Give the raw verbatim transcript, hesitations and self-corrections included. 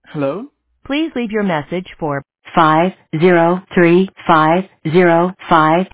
Hello? Please leave your message for five zero three five zero five